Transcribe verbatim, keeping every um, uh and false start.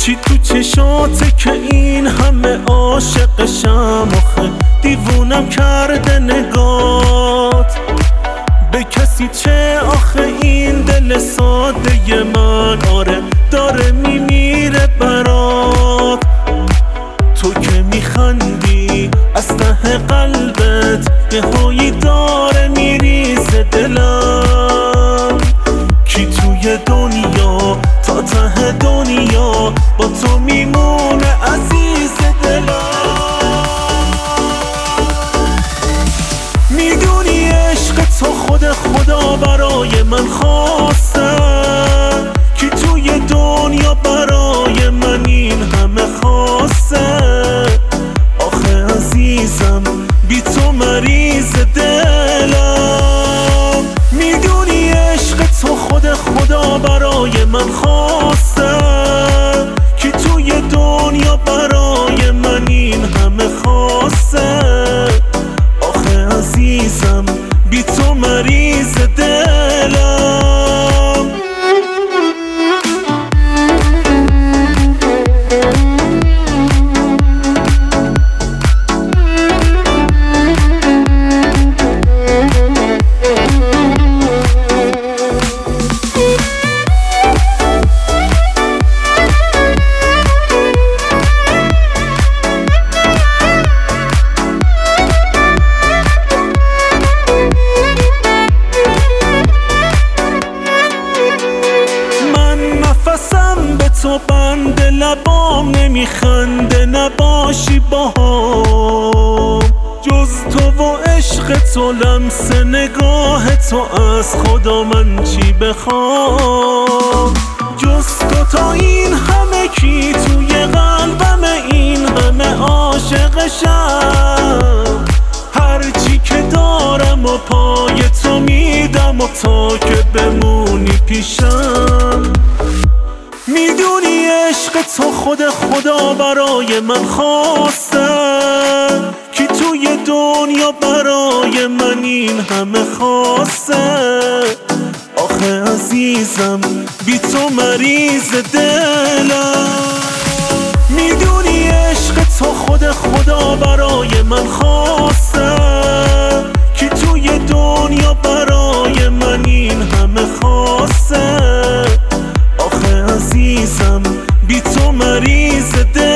چی تو چشاته که این همه عاشقشم؟ آخه دیوونم کرده نگات به کسی چه؟ آخه این دل ساده من آره داره میمیره برات. تو که میخندی از ته قلبت یه هایی داره میریزه دلم. کی توی دنیا تا ته دنیا با تو میمونه عزیز دلم؟ میدونی عشق تو خود خدا برای من خواسته، کی توی دنیا برای من این همه خواسته؟ آخه عزیزم بی تو مریض دلم. میدونی عشق تو خود خدا برای من خواسته، کی توی دنیا برای من این همه خواسته؟ آخه عزیزم بی تو مریض دلم. نفسم به تو بند لبام نمیخنده نباشی باهام. جز تو و عشق تو لمس نگاه تو از خدا من چی بخوام؟ جز تو تا این همه کی توی قلبم این همه عاشقشم؟ هرچی که دارم و پای تو میدم و تا که بمونی پیشم. میدونی عشق تو خود خدا برای من خواسته، کی توی دنیا برای من این همه خواسته؟ آخه عزیزم بی تو مریض دلم. میدونی عشق تو خود خدا برای من خواسته، کی توی دنیا برای من این همه خواسته؟ آخه عزیزم بی تو مریض دلم.